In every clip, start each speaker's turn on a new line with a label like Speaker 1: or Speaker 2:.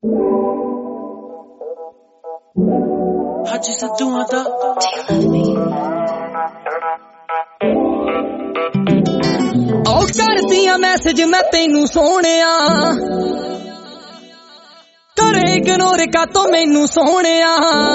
Speaker 1: Haji Sadhu Mata.
Speaker 2: ਉਹ ਕਰਦੀਆਂ message ਮੈਂ ਤੈਨੂੰ ਸੋਹਣਿਆ ਕਰੇ ਇਗਨੋਰ ਕਾਤੋਂ ਮੈਨੂੰ ਸੋਹਣਿਆ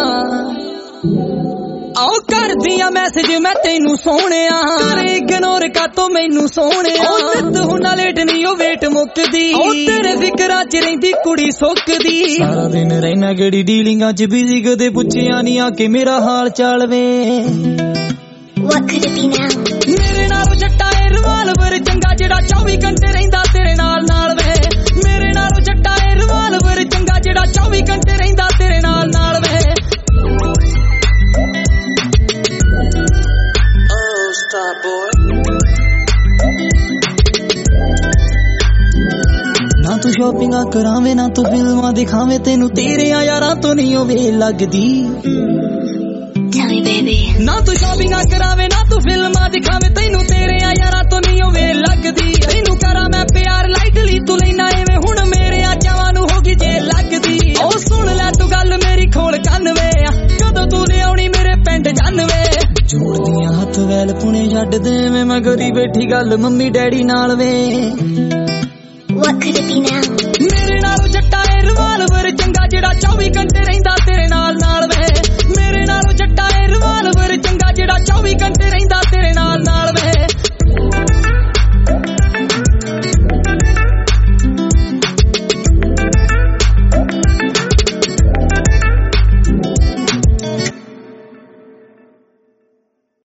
Speaker 2: ਆਓ ਕਰਦੀਆਂ ਮੈਸੇਜ ਮੈਂ ਤੈਨੂੰ ਸੋਹਣਿਆ ਕਰੇ ਇਗਨੋਰ ਕਾਤੋਂ ਮੈਨੂੰ ਸੋਹਣਿਆ ਉਹ ਨਿੱਤ ਹੁਣਾ ਲੇਟ ਨਹੀਂ ਉਹ ਵੇਟ ਮੁੱਕਦੀ ਉਹ ਤੇਰੇ ਫਿਕਰਾਂ 'ਚ ਰਹਿੰਦੀ ਕੁੜੀ ਸੁੱਕਦੀ ਸਾਰਾ ਦਿਨ ਰਹਿਣਾ ਕਿਹੜੀ ਡੀਲਿੰਗਾਂ 'ਚ ਬਿਜ਼ੀ ਕਦੇ ਪੁੱਛਿਆ ਨਹੀਂ ਆ ਕੇ ਮੇਰਾ ਹਾਲ ਚਾਲ ਵੇ
Speaker 3: What could it be now?
Speaker 2: ਮੇਰੇ ਨਾਲੋਂ ਜੱਟਾ ਏ ਰਿਵਾਲਵਰ ਚੰਗਾ ਜਿਹੜਾ 24 ਘੰਟੇ ਰਹਿੰਦਾ ਤੇਰੇ ਨਾਲ ਨਾਲ ਵੇ ਮੇਰੇ ਨਾਲੋਂ ਜੱਟਾ ਏ ਰਿਵਾਲਵਰ ਚੰਗਾ ਜਿਹੜਾ 24 ਘੰਟੇ ਰਹਿੰਦਾ ਤੇਰੇ ਨਾਲ ਨਾਲ ਵੇ
Speaker 1: Oh, star boy.
Speaker 2: ਨਾ ਤੂੰ ਸ਼ਾਪਿੰਗਾਂ ਕਰਾਵੇਂ ਨਾ ਤੂੰ ਫਿਲਮਾਂ ਦਿਖਾਵੇਂ ਤੈਨੂੰ ਤੇਰਿਆਂ ਯਾਰਾਂ ਤੋਂ ਨਹੀਂ ਉਹ ਵੇ ਲੱਗਦੀ
Speaker 3: Tell me, baby.
Speaker 2: ਨਾ ਤੂੰ ਸ਼ਾਪਿੰਗਾਂ ਕਰਾਵੇਂ ਨਾ ਤੂੰ ਫਿਲਮਾਂ ਦਿਖਾਵੇਂ ਤੈਨੂੰ ਤੇਰਿਆਂ ਯਾਰਾਂ ਤੋਂ ਨਹੀਂ ਉਹ ਵੇ ਲੱਗਦੀ ਤੈਨੂੰ ਕਰਾਂ ਮੈਂ ਪਿਆਰ ਲਾਈਟਲੀ ਤੂੰ ਲੈਣਾ ਐਵੇਂ ਹੁਣ ਮੇਰੇ ਚਾਵਾਂ ਨੂੰ ਹੋ ਗਈ ਜੇ ਲੱਗਦੀ ਉਹ ਸੁਣ ਲੈ ਤੂੰ ਗੱਲ ਮੇਰੀ ਖੋਲ ਕੰਨ ਵੇ ਕਦੋਂ ਤੂੰ ਲਿਆਉਣੀ ਮੇਰੇ ਪਿੰਡ ਜਾਨਵੇ ਜੋੜਦੀਆਂ ਹੱਥ ਵੈਲ ਪੁਣੇ ਛੱਡ ਦੇਵੇਂ ਮੈਂ ਕਰੀ ਬੈਠੀ ਗੱਲ ਮੰਮੀ ਡੈਡੀ ਨਾਲ ਵੇ
Speaker 3: What could it be now?
Speaker 2: ਮੇਰੇ ਨਾਲੋਂ ਜੱਟਾ ਏ ਰਿਵਾਲਵਰ ਚੰਗਾ ਜਿਹੜਾ 24 ਘੰਟੇ ਰਹਿੰਦਾ ਤੇਰੇ ਨਾਲ ਨਾਲ ਵੇ ਮੇਰੇ ਨਾਲੋਂ ਜੱਟਾ ਏ ਰਿਵਾਲਵਰ ਚੰਗਾ ਜਿਹੜਾ 24 ਘੰਟੇ ਰਹਿੰਦਾ